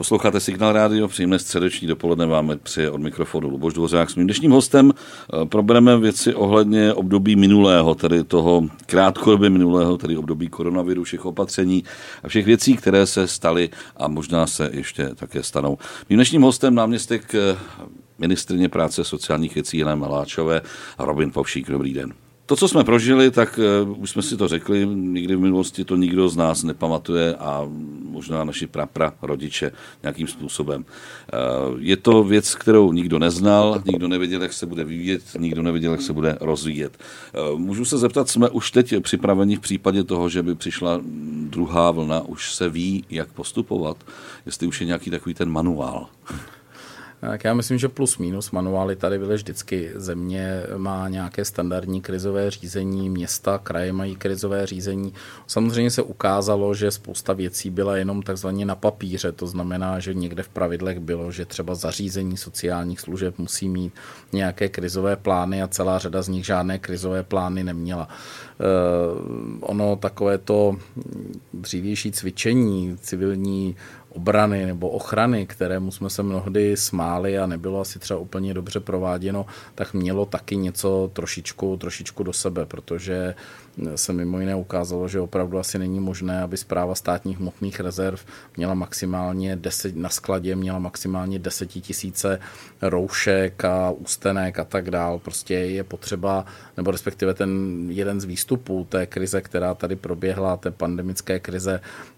Posloucháte Signál rádio, příjemné středeční dopoledne máme při od mikrofonu Luboš Dvořák. S mým dnešním hostem probereme věci ohledně období minulého, tedy toho krátkodobě minulého, tedy období koronaviru, všech opatření a všech věcí, které se staly a možná se ještě také stanou. Mým dnešním hostem náměstek ministryně práce sociálních věcí Jana Maláčové a Robin Povšík. Dobrý den. To, co jsme prožili, tak už jsme si to řekli, nikdy v minulosti to nikdo z nás nepamatuje a možná naši rodiče nějakým způsobem. Je to věc, kterou nikdo neznal, nikdo nevěděl, jak se bude vyvíjet, nikdo nevěděl, jak se bude rozvíjet. Můžu se zeptat, jsme už teď připraveni v případě toho, že by přišla druhá vlna, už se ví, jak postupovat, jestli už je nějaký takový ten manuál. Tak já myslím, že plus minus manuály tady byly vždycky. Země má nějaké standardní krizové řízení, města, kraje mají krizové řízení. Samozřejmě se ukázalo, že spousta věcí byla jenom takzvaně na papíře. To znamená, že někde v pravidlech bylo, že třeba zařízení sociálních služeb musí mít nějaké krizové plány a celá řada z nich žádné krizové plány neměla. Ono takové to dřívější cvičení, civilní obrany nebo ochrany, kterému jsme se mnohdy smáli a nebylo asi třeba úplně dobře prováděno, tak mělo taky něco trošičku do sebe, protože se mimo jiné ukázalo, že opravdu asi není možné, aby Správa státních hmotných rezerv měla maximálně 10 na skladě, měla maximálně 10 000 roušek a ústenek a tak dál. Prostě je potřeba, nebo respektive ten jeden z výstupů té krize, která tady proběhla, té pandemické krize,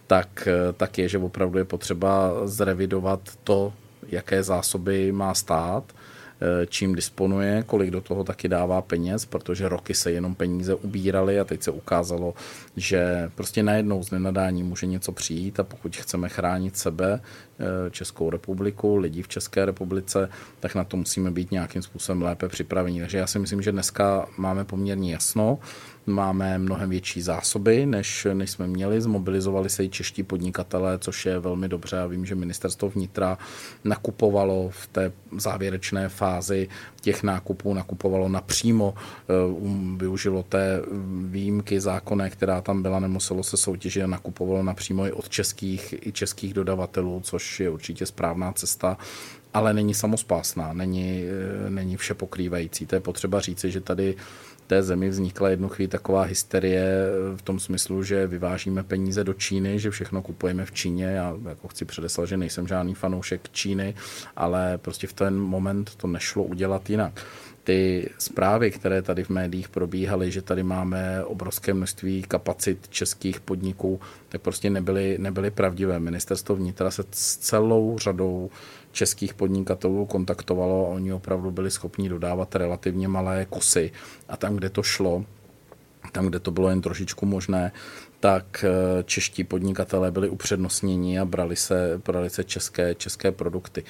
tak je, že opravdu je potřeba zrevidovat to, jaké zásoby má stát, čím disponuje, kolik do toho taky dává peněz, protože roky se jenom peníze ubíraly a teď se ukázalo, že prostě najednou z nenadání může něco přijít a pokud chceme chránit sebe, Českou republiku, lidi v České republice, tak na to musíme být nějakým způsobem lépe připraveni. Takže já si myslím, že dneska máme poměrně jasno, máme mnohem větší zásoby, než jsme měli. Zmobilizovali se i čeští podnikatelé, což je velmi dobře. Já vím, že ministerstvo vnitra nakupovalo v té závěrečné fázi těch nákupů, nakupovalo napřímo, využilo té výjimky zákonné, která tam byla, nemuselo se soutěžit a nakupovalo napřímo i od českých dodavatelů, což je určitě správná cesta, ale není samospásná, není vše pokrývající. To je potřeba říci, že tady té zemi vznikla jednu chvíli taková hysterie v tom smyslu, že vyvážíme peníze do Číny, že všechno kupujeme v Číně. Já jako chci předeslat, že nejsem žádný fanoušek Číny, ale prostě v ten moment to nešlo udělat jinak. Ty zprávy, které tady v médiích probíhaly, že tady máme obrovské množství kapacit českých podniků, tak prostě nebyly pravdivé. Ministerstvo vnitra se s celou řadou českých podnikatelů kontaktovalo a oni opravdu byli schopni dodávat relativně malé kusy. A tam, kde to šlo, tam, kde to bylo jen trošičku možné, tak čeští podnikatelé byli upřednostněni a brali se české produkty.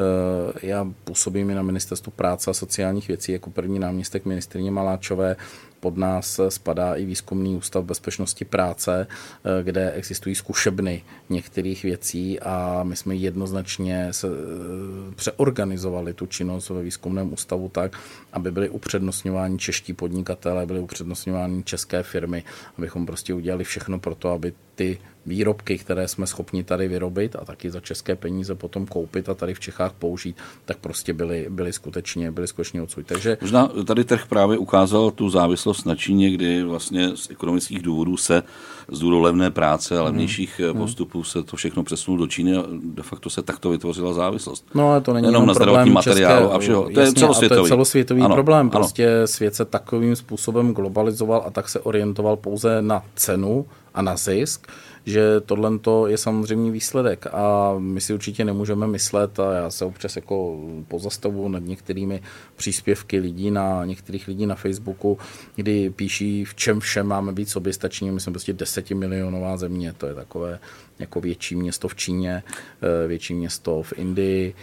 Já působím i na Ministerstvu práce a sociálních věcí jako první náměstek ministryně Maláčové. Pod nás spadá i Výzkumný ústav bezpečnosti práce, kde existují zkušebny některých věcí a my jsme jednoznačně se přeorganizovali tu činnost ve Výzkumném ústavu tak, aby byli upřednostňováni čeští podnikatelé, byly upřednostňováni české firmy, abychom prostě udělali všechno pro to, aby ty výrobky, které jsme schopni tady vyrobit a taky za české peníze potom koupit a tady v Čechách použít, tak prostě byly skutečně odsud. Takže možná tady trh právě ukázal tu závislost na Číně, kdy vlastně z ekonomických důvodů se z důvodu levné práce a levnějších postupů se to všechno přesunulo do Číny a de facto se takto vytvořila závislost. No ale to není jenom na zdravotní materiálu a všeho. To je celosvětový. To je celosvětový problém. Prostě svět se takovým způsobem globalizoval a tak se orientoval pouze na cenu a na zisk, že tohle je samozřejmě výsledek a my si určitě nemůžeme myslet a já se občas jako pozastavuju nad některými příspěvky některých lidí na Facebooku, kdy píší, v čem všem máme být soběstační. My jsme prostě 10milionová země, to je takové jako větší město v Číně, větší město v Indii,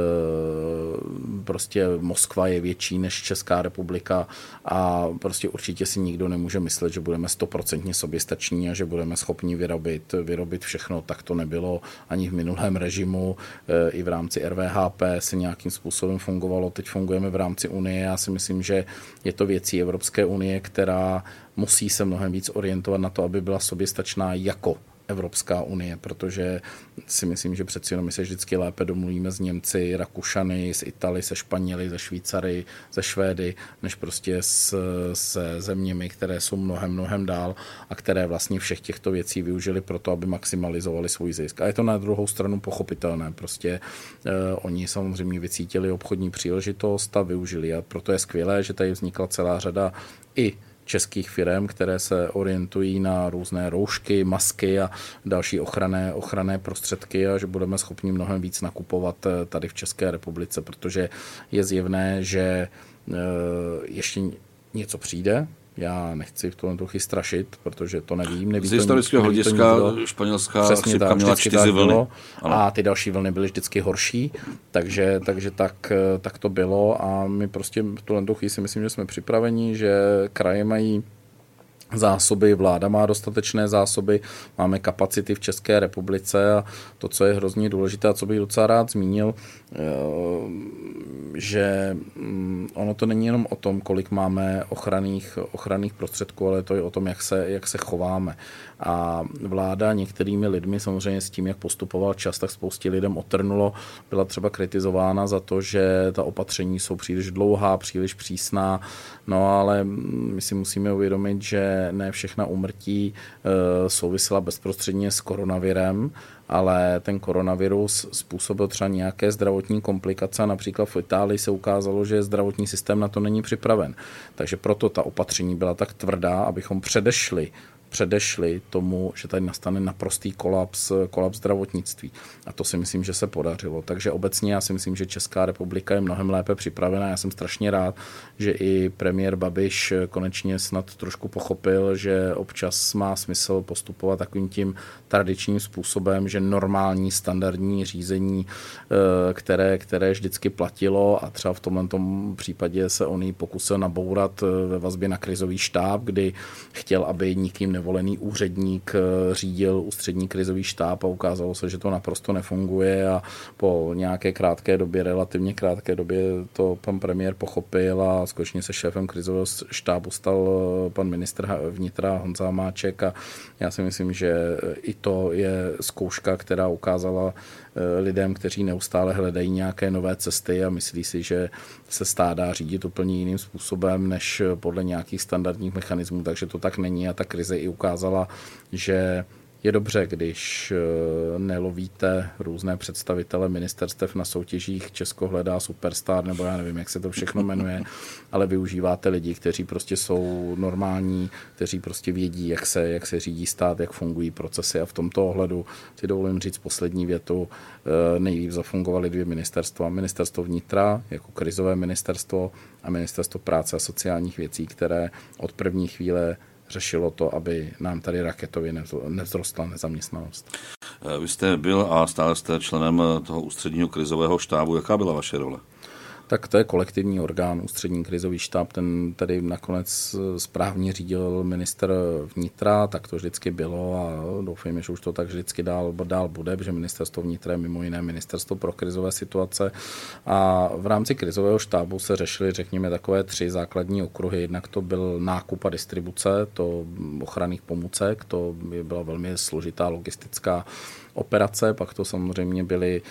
prostě Moskva je větší než Česká republika a prostě určitě si nikdo nemůže myslet, že budeme 100% soběstační a že budeme schopni vyrobit všechno. Tak to nebylo ani v minulém režimu, i v rámci RVHP se nějakým způsobem fungovalo, teď fungujeme v rámci Unie. Já si myslím, že je to věcí Evropské unie, která musí se mnohem víc orientovat na to, aby byla soběstačná jako Evropská unie, protože si myslím, že přeci jenom my se vždycky lépe domluvíme s Němci, Rakušany, s Italy, se Španěli, se Švýcary, se Švédy, než prostě se zeměmi, které jsou mnohem dál a které vlastně všech těchto věcí využili proto, aby maximalizovali svůj zisk. A je to na druhou stranu pochopitelné. Prostě oni samozřejmě vycítili obchodní příležitost a využili. A proto je skvělé, že tady vznikla celá řada i českých firem, které se orientují na různé roušky, masky a další ochranné prostředky a že budeme schopni mnohem víc nakupovat tady v České republice, protože je zjevné, že ještě něco přijde. Já nechci v tomhle strašit, protože to nevím. Z historického hlediska španělská chřipka měla 4 vlny. A ty další vlny byly vždycky horší, takže tak to bylo a my prostě v tuhle chvíli si myslím, že jsme připraveni, že kraje mají zásoby, vláda má dostatečné zásoby, máme kapacity v České republice a to, co je hrozně důležité a co bych docela rád zmínil, že ono to není jenom o tom, kolik máme ochranných prostředků, ale to je o tom, jak se chováme. A vláda některými lidmi, samozřejmě s tím, jak postupoval čas, tak spoustě lidem otrnulo, byla třeba kritizována za to, že ta opatření jsou příliš dlouhá, příliš přísná, no ale my si musíme uvědomit, že ne všechna úmrtí souvisela bezprostředně s koronavirem, ale ten koronavirus způsobil třeba nějaké zdravotní komplikace. Například v Itálii se ukázalo, že zdravotní systém na to není připraven. Takže proto ta opatření byla tak tvrdá, abychom předešli tomu, že tady nastane naprostý kolaps zdravotnictví. A to si myslím, že se podařilo. Takže obecně já si myslím, že Česká republika je mnohem lépe připravená. Já jsem strašně rád, že i premiér Babiš konečně snad trošku pochopil, že občas má smysl postupovat takovým tím tradičním způsobem, že normální standardní řízení, které vždycky platilo a třeba v tomto případě se on ji pokusil nabourat ve vazbě na krizový štáb, kdy chtěl, aby nikým nevolený úředník řídil ústřední krizový štáb a ukázalo se, že to naprosto nefunguje a po nějaké relativně krátké době to pan premiér pochopil a skutečně se šéfem krizového štábu stal pan ministr vnitra Honza Hamáček a já si myslím, že i to je zkouška, která ukázala lidem, kteří neustále hledají nějaké nové cesty a myslí si, že se stát dá řídit úplně jiným způsobem než podle nějakých standardních mechanismů, takže to tak není a ta krize i ukázala, že je dobře, když nelovíte různé představitele ministerstev na soutěžích Česko hledá superstar, nebo já nevím, jak se to všechno jmenuje, ale využíváte lidi, kteří prostě jsou normální, kteří prostě vědí, jak se řídí stát, jak fungují procesy a v tomto ohledu si dovolím říct poslední větu, nejlíp zafungovaly 2 ministerstva. Ministerstvo vnitra jako krizové ministerstvo a Ministerstvo práce a sociálních věcí, které od první chvíle řešilo to, aby nám tady raketově nevzrostla nezaměstnanost. Vy jste byl a stále jste členem toho ústředního krizového štábu. Jaká byla vaše role? Tak to je kolektivní orgán, ústřední krizový štáb, ten tady nakonec správně řídil ministr vnitra, tak to vždycky bylo a doufejme, že už to tak vždycky dál bude, protože ministerstvo vnitra je mimo jiné ministerstvo pro krizové situace a v rámci krizového štábu se řešily, řekněme, takové 3 základní okruhy. Jednak to byl nákup a distribuce, to ochranných pomůcek, to byla velmi složitá logistická operace, pak to samozřejmě byly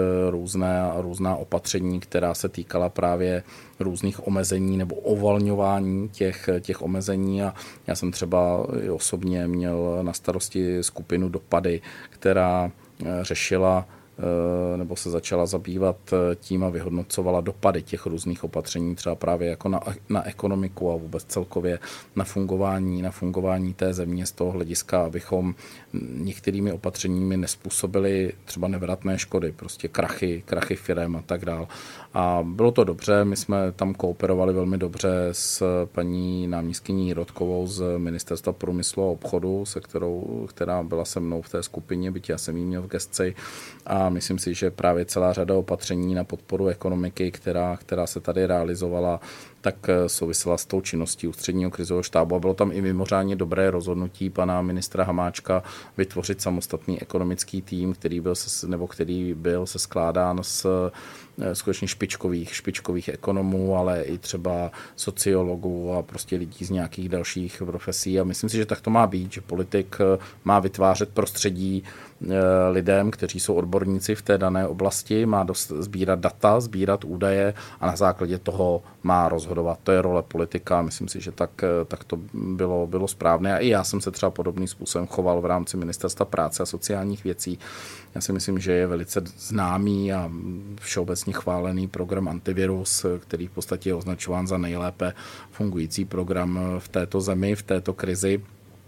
různá opatření, která se týkala právě různých omezení nebo uvolňování těch omezení a já jsem třeba osobně měl na starosti skupinu Dopady, která řešila nebo se začala zabývat tím a vyhodnocovala dopady těch různých opatření, třeba právě jako na ekonomiku a vůbec celkově na fungování té země z toho hlediska, abychom některými opatřeními nezpůsobili třeba nevratné škody, prostě krachy firem a tak dál. A bylo to dobře, my jsme tam kooperovali velmi dobře s paní náměstkyní Rodkovou z Ministerstva průmyslu a obchodu, která byla se mnou v té skupině, byť já jsem jí měl v gesci a myslím si, že právě celá řada opatření na podporu ekonomiky, která se tady realizovala, tak souvisela s tou činností Ústředního krizového štábu a bylo tam i mimořádně dobré rozhodnutí pana ministra Hamáčka vytvořit samostatný ekonomický tým, který byl se skládán z skutečně špičkových ekonomů, ale i třeba sociologů a prostě lidí z nějakých dalších profesí. A myslím si, že tak to má být, že politik má vytvářet prostředí lidem, kteří jsou odborníci v té dané oblasti, má sbírat data, sbírat údaje a na základě toho má rozhodovat. To je role politika. Myslím si, že tak to bylo správné. A i já jsem se třeba podobným způsobem choval v rámci Ministerstva práce a sociálních věcí. Já si myslím, že je velice známý a všeobecně chválený program Antivirus, který v podstatě je označován za nejlépe fungující program v této zemi, v této krizi.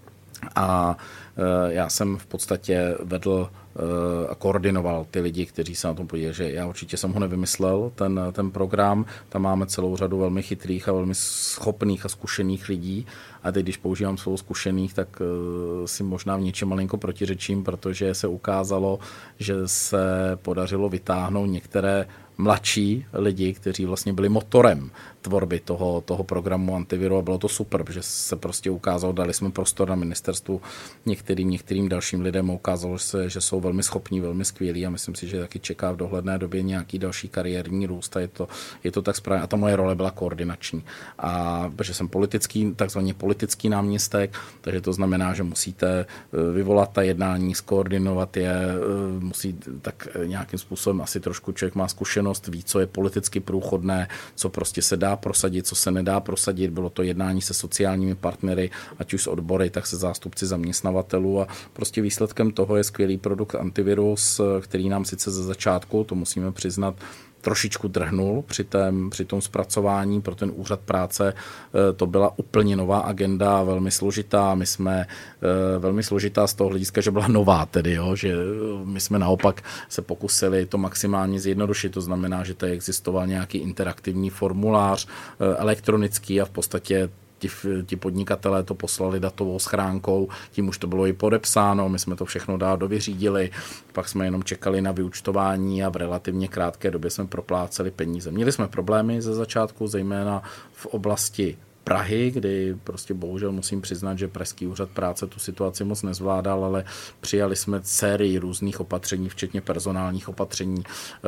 A já jsem v podstatě vedl a koordinoval ty lidi, kteří se na tom podíleli, že já určitě jsem ho nevymyslel, ten program, tam máme celou řadu velmi chytrých a velmi schopných a zkušených lidí a teď, když používám slovo zkušených, tak si možná v něčem malinko protiřečím, protože se ukázalo, že se podařilo vytáhnout některé mladší lidi, kteří vlastně byli motorem tvorby toho programu Antiviru a bylo to super, protože se prostě ukázalo, dali jsme prostor na ministerstvu některým dalším lidem a ukázalo se, že jsou velmi schopní, velmi skvělí a myslím si, že taky čeká v dohledné době nějaký další kariérní růst a je to tak správně. A ta moje role byla koordinační. A protože jsem takzvaně politický náměstek, takže to znamená, že musíte vyvolat ta jednání, skoordinovat je, musí tak nějakým způsobem asi trošku člověk má zkušenost, ví, co je politicky průchodné, co prostě se dá prosadit, co se nedá prosadit. Bylo to jednání se sociálními partnery, ať už s odbory, tak se zástupci zaměstnavatelů a prostě výsledkem toho je skvělý produkt Antivirus, který nám sice ze začátku, to musíme přiznat, trošičku drhnul při tom zpracování pro ten úřad práce. To byla úplně nová agenda, velmi složitá. My jsme velmi složitá z toho hlediska, že byla nová tedy, jo? Že my jsme naopak se pokusili to maximálně zjednodušit. To znamená, že tady existoval nějaký interaktivní formulář elektronický a v podstatě ti podnikatelé to poslali datovou schránkou, tím už to bylo i podepsáno, my jsme to všechno dovyřídili, pak jsme jenom čekali na vyúčtování a v relativně krátké době jsme propláceli peníze. Měli jsme problémy ze začátku, zejména v oblasti Prahy, kdy prostě bohužel musím přiznat, že Pražský úřad práce tu situaci moc nezvládal, ale přijali jsme sérii různých opatření, včetně personálních opatření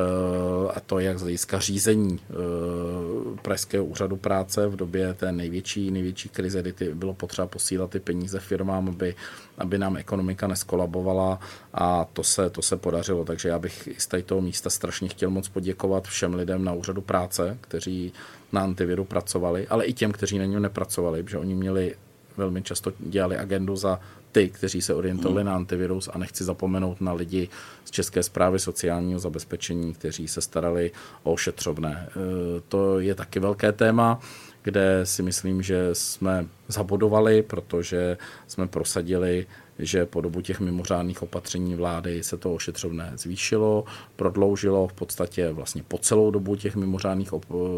a to jak z hlediska řízení Pražského úřadu práce v době té největší krize, kdy bylo potřeba posílat ty peníze firmám, aby nám ekonomika neskolabovala a to se podařilo. Takže já bych z toho místa strašně chtěl moc poděkovat všem lidem na úřadu práce, kteří na Antiviru pracovali, ale i těm, kteří na něm nepracovali, protože oni velmi často dělali agendu za ty, kteří se orientovali na antivirus a nechci zapomenout na lidi z České správy sociálního zabezpečení, kteří se starali o ošetřovné. To je taky velké téma, kde si myslím, že jsme zabodovali, protože jsme prosadili, že po dobu těch mimořádných opatření vlády se to ošetřovné zvýšilo, prodloužilo v podstatě vlastně po celou dobu těch mimořádných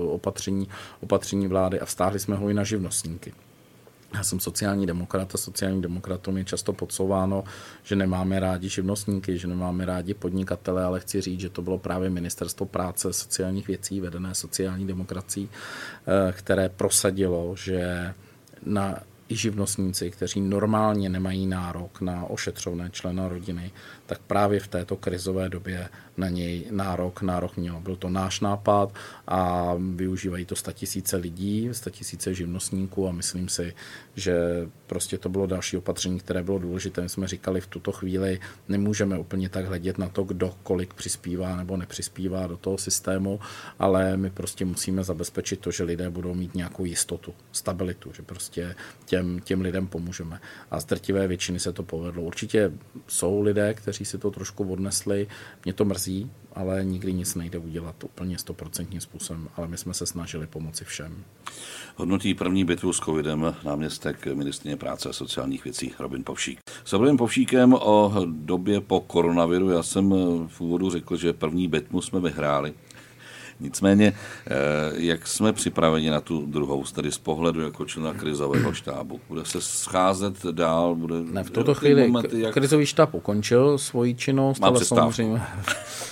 opatření vlády a vztáhli jsme ho i na živnostníky. Já jsem sociální demokrat a sociálním demokratům je často podsouváno, že nemáme rádi živnostníky, že nemáme rádi podnikatele, ale chci říct, že to bylo právě Ministerstvo práce sociálních věcí vedené sociální demokracií, které prosadilo, že i živnostníci, kteří normálně nemají nárok na ošetřovné člena rodiny, tak právě v této krizové době na něj nárok měl. Byl to náš nápad a využívají to 100 000 lidí, 100 000 živnostníků a myslím si, že prostě to bylo další opatření, které bylo důležité. My jsme říkali, v tuto chvíli nemůžeme úplně tak hledět na to, kdo kolik přispívá nebo nepřispívá do toho systému, ale my prostě musíme zabezpečit to, že lidé budou mít nějakou jistotu, stabilitu, že prostě těm lidem pomůžeme. A z drtivé většiny se to povedlo. Určitě jsou lidé, kteří si to trošku odnesli. Mě to mrzí, ale nikdy nic nejde udělat úplně 100% způsobem, ale my jsme se snažili pomoci všem. Hodnotí první bitvu s covidem náměstek ministryně práce a sociálních věcí Robin Povšík. S Robinem Povšíkem o době po koronaviru já jsem v úvodu řekl, že první bitvu jsme vyhráli. Nicméně, jak jsme připraveni na tu druhou, tedy z pohledu jako člena krizového štábu? Bude se scházet dál? V tuto chvíli krizový štáb ukončil svoji činnost, ale samozřejmě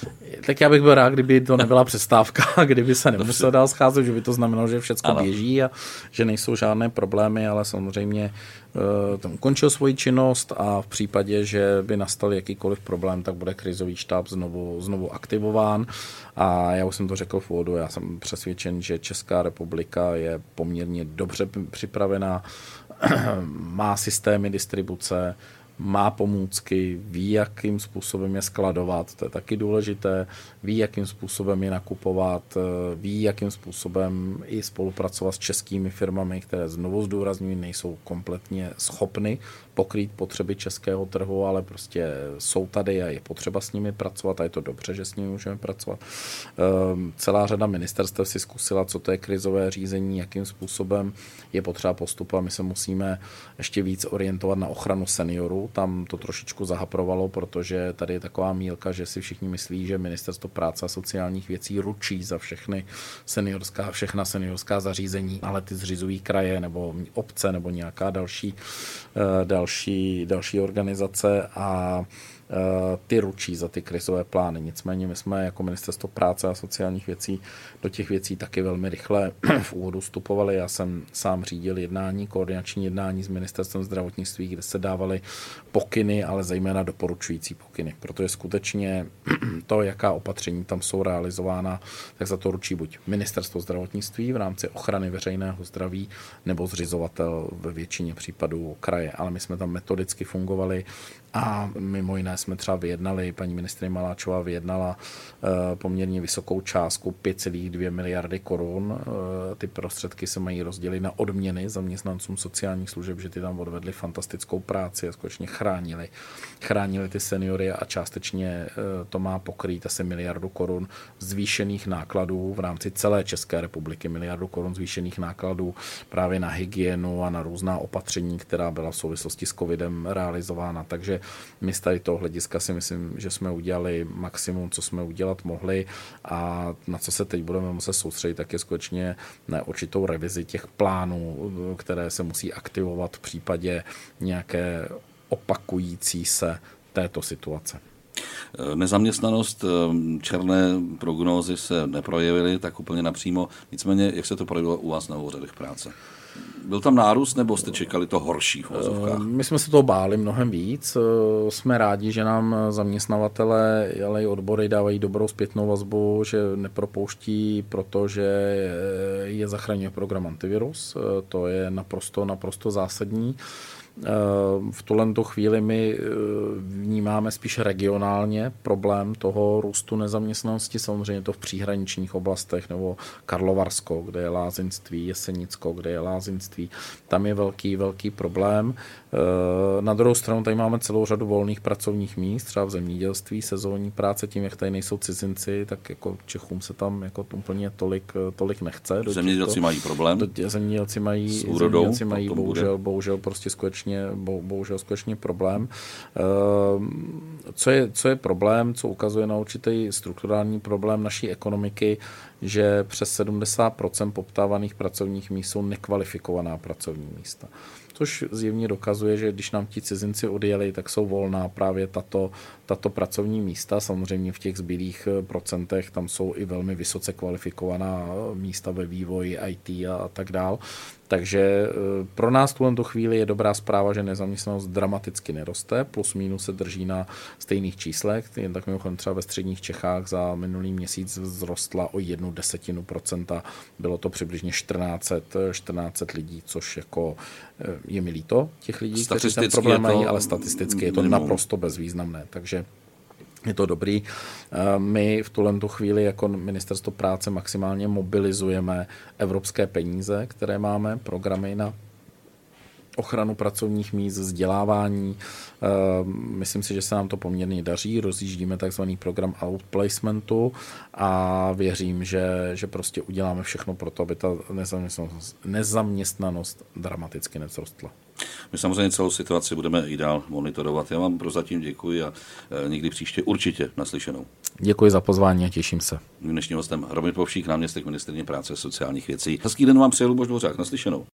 Tak já bych byl rád, kdyby to nebyla přestávka, kdyby se nemusel dál scházet, že by to znamenalo, že všechno běží a že nejsou žádné problémy, ale samozřejmě tam ukončil svoji činnost a v případě, že by nastal jakýkoliv problém, tak bude krizový štáb znovu aktivován. A já už jsem to řekl v úvodu, já jsem přesvědčen, že Česká republika je poměrně dobře připravená, má systémy distribuce, má pomůcky, ví, jakým způsobem je skladovat, to je taky důležité, ví, jakým způsobem je nakupovat, ví, jakým způsobem i spolupracovat s českými firmami, které znovu zdůrazňují, nejsou kompletně schopny pokrýt potřeby českého trhu, ale prostě jsou tady a je potřeba s nimi pracovat a je to dobře, že s nimi můžeme pracovat. Celá řada ministerstev si zkusila, co to je krizové řízení, jakým způsobem je potřeba postupovat. My se musíme ještě víc orientovat na ochranu seniorů. Tam to trošičku zahaprovalo, protože tady je taková mýlka, že si všichni myslí, že Ministerstvo práce a sociálních věcí ručí za všechna seniorská zařízení, ale ty zřizují kraje nebo obce nebo nějaká další organizace a ty ručí za ty krizové plány. Nicméně my jsme jako Ministerstvo práce a sociálních věcí do těch věcí taky velmi rychle v úvodu vstupovali. Já jsem sám řídil koordinační jednání s Ministerstvem zdravotnictví, kde se dávaly pokyny, ale zejména doporučující pokyny, protože skutečně to, jaká opatření tam jsou realizována, tak za to ručí buď Ministerstvo zdravotnictví v rámci ochrany veřejného zdraví nebo zřizovatel ve většině případů kraje. Ale my jsme tam metodicky fungovali a mimo jiné jsme třeba vyjednali, paní ministryně Maláčová vyjednala poměrně vysokou částku 5,2 miliardy korun. Ty prostředky se mají rozdělit na odměny zaměstnancům sociálních služeb, že ty tam odvedli fantastickou práci a skutečně chránili ty seniory a částečně to má pokrýt asi 1 miliardu korun zvýšených nákladů v rámci celé České republiky, 1 miliardu korun zvýšených nákladů právě na hygienu a na různá opatření, která byla v souvislosti s covidem realizována. Takže my z tady toho hlediska si myslím, že jsme udělali maximum, co jsme udělat mohli a na co se teď budeme muset soustředit, tak je skutečně na určitou revizi těch plánů, které se musí aktivovat v případě nějaké opakující se této situace. Nezaměstnanost, černé prognózy se neprojevily tak úplně napřímo, nicméně jak se to projevilo u vás na úřadech práce? Byl tam nárůst, nebo jste čekali to horší v vozovkách? My jsme se toho báli mnohem víc. Jsme rádi, že nám zaměstnavatele, ale i odbory dávají dobrou zpětnou vazbu, že nepropouští, protože je zachraňuje program Antivirus. To je naprosto zásadní. V tuto chvíli my vnímáme spíš regionálně problém toho růstu nezaměstnanosti, samozřejmě to v příhraničních oblastech nebo Karlovarsko, kde je lázeňství, Jesenicko, kde je lázeňství, tam je velký problém. Na druhou stranu tady máme celou řadu volných pracovních míst, třeba v zemědělství, sezónní práce, tím, jak tady nejsou cizinci, tak jako Čechům se tam jako úplně tolik nechce. Zemědělci mají problém? Zemědělci mají bohužel prostě skutečně problém. Co je problém, co ukazuje na určitý strukturální problém naší ekonomiky, že přes 70% poptávaných pracovních míst jsou nekvalifikovaná pracovní místa. Což zjevně dokazuje, že když nám ti cizinci odjeli, tak jsou volná právě tato pracovní místa. Samozřejmě v těch zbylých procentech tam jsou i velmi vysoce kvalifikovaná místa ve vývoji IT a tak dál. Takže pro nás v tuto chvíli je dobrá zpráva, že nezaměstnanost dramaticky neroste, plus minus se drží na stejných číslech. Jen tak mimochodem třeba ve středních Čechách za minulý měsíc vzrostla o 0,1%. Bylo to přibližně 1400 lidí, což jako je mi líto těch lidí, kteří ten problém mají, ale statisticky je to naprosto bezvýznamné. Takže je to dobrý. My v tuto chvíli jako Ministerstvo práce maximálně mobilizujeme evropské peníze, které máme, programy na ochranu pracovních míst, vzdělávání. Myslím si, že se nám to poměrně daří. Rozjíždíme takzvaný program outplacementu a věřím, že prostě uděláme všechno pro to, aby ta nezaměstnanost dramaticky nevzrostla. My samozřejmě celou situaci budeme i dál monitorovat. Já vám prozatím děkuji a někdy příště určitě naslyšenou. Děkuji za pozvání a těším se. Dnešním hostem Robin Povšík, náměstek ministryně práce a sociálních věcí. Hezký den vám přeje Luboš Dvořák, naslyšenou.